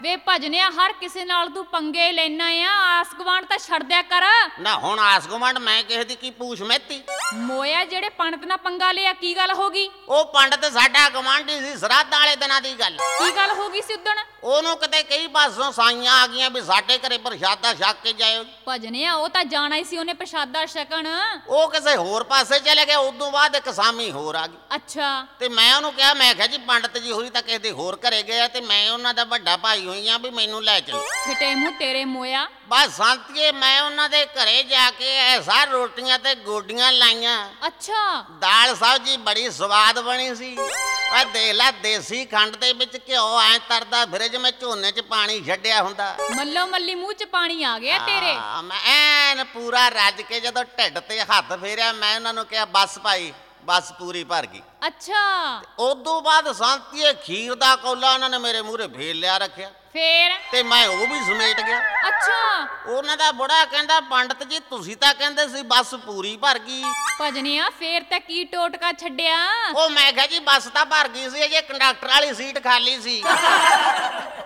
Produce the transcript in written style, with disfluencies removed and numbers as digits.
ਵੇ ਭਜਨਿਆ ਹਰ ਕਿਸੇ ਨਾਲ ਤੂੰ ਪੰਗੇ ਲੈਣਾ ਆ, ਆਸ ਗੁਆਂਢ ਤਾਂ ਛੱਡ ਦਿਆ ਕਰ। ਨਾ ਹੁਣ ਆਸ ਗੁਆਂਢ ਮੈਂ ਕਿਸੇ ਦੀ ਕੀ ਪੂਛ ਮਹਿਤੀ। ਮੋਇਆ ਜਿਹੜੇ ਪੰਡਤ ਨਾਲ ਪੰਗਾ ਲਿਆ ਕੀ ਗੱਲ ਹੋ ਗਈ? ਉਹ ਪੰਡਤ ਸਾਡਾ ਗਵਾਂਢੀ ਸੀ, ਸਰਾਧਾਂ ਵਾਲੇ ਦਿਨਾਂ ਦੀ ਗੱਲ। ਕੀ ਗੱਲ ਹੋ ਗਈ ਸੀ ਉਦਣ? ਉਹਨੂੰ ਕਿਤੇ ਕਈ ਪਾਸੋਂ ਸਾਈਆਂ ਆ ਗਈਆਂ ਵੀ ਸਾਡੇ ਘਰੇ ਪ੍ਰਸ਼ਾਦਾ ਛਕ ਕੇ ਜਾਇਓ। ਭਜਨਿਆ ਉਹ ਤਾਂ ਜਾਣਾ ਹੀ ਸੀ ਉਹਨੇ ਪ੍ਰਸ਼ਾਦਾ ਛਕਣ। ਉਹ ਕਿਸੇ ਹੋਰ ਪਾਸੇ ਚਲੇ ਗਏ। ਉਦੋਂ ਬਾਅਦ ਇੱਕ ਸਾਮੀ ਹੋਰ ਆ ਗਈ। ਅੱਛਾ। ਤੇ ਮੈਂ ਉਹਨੂੰ ਕਿਹਾ, ਮੈਂ ਕਿਹਾ ਜੀ ਪੰਡਤ ਜੀ ਹੋਰੀ ਤਾਂ ਕਿਸੇ ਦੇ ਹੋਰ ਘਰੇ ਗਏ ਆ ਤੇ ਮੈਂ ਉਹਨਾਂ ਦਾ ਵੱਡਾ ਭਾਈ ਹੋਈ ਆ ਵੀ ਮੈਨੂੰ ਲੈ ਚਲੋ। ਫਿਟੇ ਮੂੰਹ ਤੇਰੇ ਮੋਇਆ। ਬਸ ਸੰਤੀਏ ਮੈਂ ਉਹਨਾਂ ਦੇ ਘਰੇ ਜਾ ਕੇ ਐਸਾ ਰੋਟੀਆਂ ਤੇ ਗੋਡੀਆਂ ਲਾਈਆਂ। ਅੱਛਾ। ਦਾਲ ਸਬਜ਼ੀ ਬੜੀ ਸਵਾਦ ਬਣੀ ਸੀ। ਆ ਦੇਖ ਲੈ ਦੇਸੀ ਖੰਡ ਦੇ ਵਿੱਚ ਘਿਓ ਐ ਤਰਦਾ ਫਿਰੇ ਜਿਵੇਂ ਝੋਨੇ 'ਚ ਪਾਣੀ ਛੱਡਿਆ ਹੁੰਦਾ। ਮੱਲੋ ਮੱਲੀ ਮੂੰਹ 'ਚ ਪਾਣੀ ਆ ਗਿਆ ਤੇਰੇ। ਮੈਂ ਐਨ ਪੂਰਾ ਰੱਜ ਕੇ ਜਦੋਂ ਢਿੱਡ ਤੇ ਹੱਥ ਫੇਰਿਆ ਮੈਂ ਉਹਨਾਂ ਨੂੰ ਕਿਹਾ ਬਸ ਭਾਈ ਬਸ ਪੂਰੀ ਭਰ ਗਈ। ਅੱਛਾ। ਉਦੋਂ ਬਾਅਦ ਸੰਤੀਏ ਖੀਰ ਦਾ ਕੌਲਾ ਉਹਨਾਂ ਨੇ ਮੇਰੇ ਮੂਹਰੇ ਫੇਰ ਲਿਆ ਰੱਖਿਆ ਫੇਰ? ਤੇ ਮੈਂ ਉਹ ਵੀ ਸਮੇਟ ਗਿਆ। ਅੱਛਾ। ਉਹਨਾਂ ਦਾ ਬੁੜਾ ਕਹਿੰਦਾ, ਪੰਡਤ ਜੀ ਤੁਸੀਂ ਤਾਂ ਕਹਿੰਦੇ ਸੀ ਬੱਸ ਪੂਰੀ ਭਰ ਗਈ। ਭਜਨਿਆ ਫੇਰ ਤਾਂ ਕੀ ਟੋਟਕਾ ਛੱਡਿਆ? ਉਹ ਮੈਂ ਕਿਹਾ ਜੀ ਬੱਸ ਤਾਂ ਭਰ ਗਈ ਸੀ, ਅਜੇ ਕੰਡਕਟਰ ਵਾਲੀ ਸੀਟ ਖਾਲੀ ਸੀ।